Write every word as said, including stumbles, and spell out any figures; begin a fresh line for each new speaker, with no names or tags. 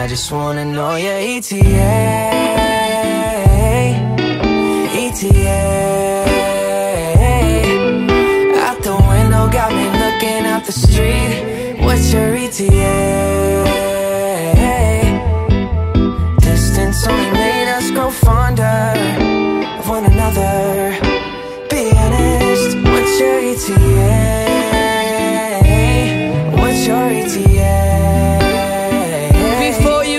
I just wanna know your E T A, E T A. Out the window, got me looking out the street. What's your E T A?